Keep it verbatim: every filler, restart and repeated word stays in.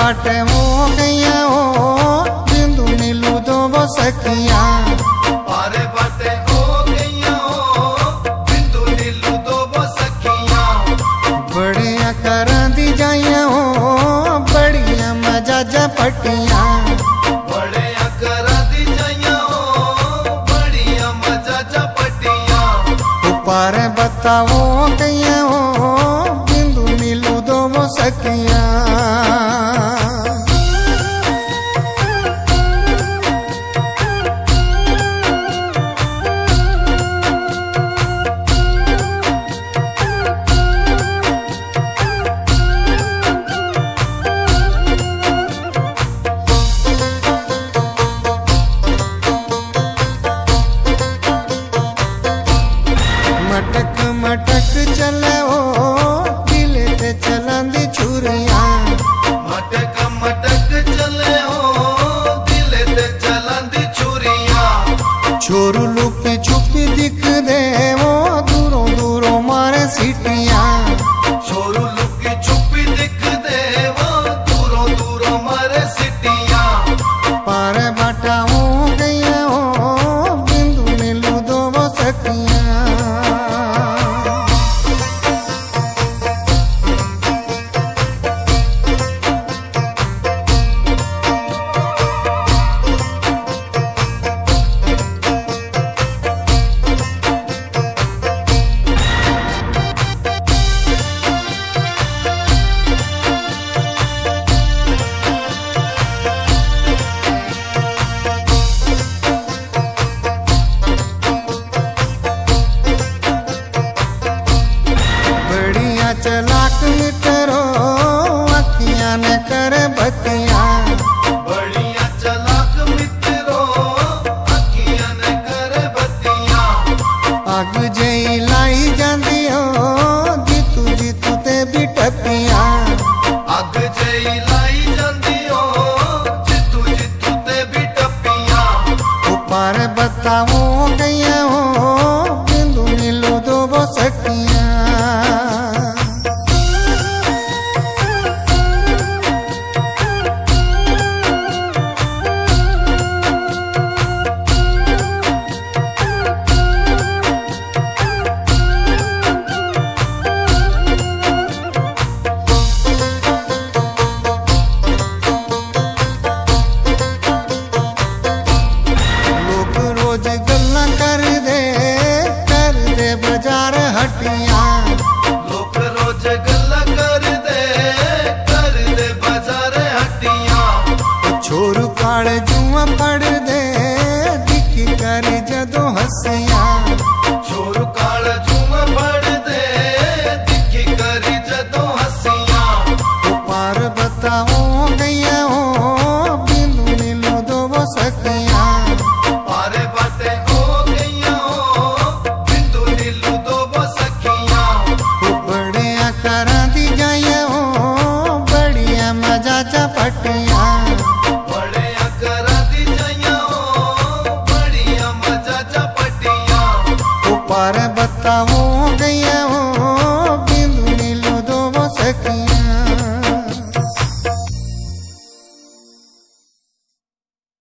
बाटे हो गैया हो बिंदु नीलू दो वो सखिया। पारे बाटे हो गैया हो बिंदु नीलू दो वो सखिया। बढ़िया कर दी जाइया हो बढ़िया मजा जपटिया। बढ़िया कर दी जाइया हो बढ़िया मजा जपटिया। ऊपर बताओ गैया हो बिंदु नीलू दो वो सखिया। मटक मटक चले हो दिले ते चलंदी छुरिया। मटक मटक चले हो दिले ते चलंदी छुरिया। छोरू लुकी छुपी दिख दे वो दूरों दूरों मारे सीटिया। छोरू लुकी छुपी दिख दे वो दूरों दूरों मारे सिटिया। पार बाटा हो गैया हो बिंदु नीलू दो वो सखिया। चलाक मित्रो अखियां ने कर बतिया। बढ़िया चलाक मित्रो अखियां ने कर बतिया। अग जई लाई जांदी हो जीतू जीतू ते भी टपिया। अग जई लाई जांदी हो जीतू जीतू ते भी टपिया। ऊपर बताओ गैया हो बिंदु नीलू दो वो सखिया। बाजार हटिया। लोग रोज गल्ला कर दे कर दे बाजार हटिया। छोरू काल जुआ पड़ दे दिखी कर जदो हसिया। छोरू काल जुआ पड़ दे दिखी कर जदो हसिया। पार बताओ गैया हो बिंदु नीलू दो वो सखिया। पारे बाटे हो गैया हो बिंदु नीलू दो वो सखिया। बढ़िया कर दी जाइया हो बढ़िया मजा चपटिया। बढ़िया कर दी जाइया हो बढ़िया मजा चपटिया। ऊपर बताओ गैया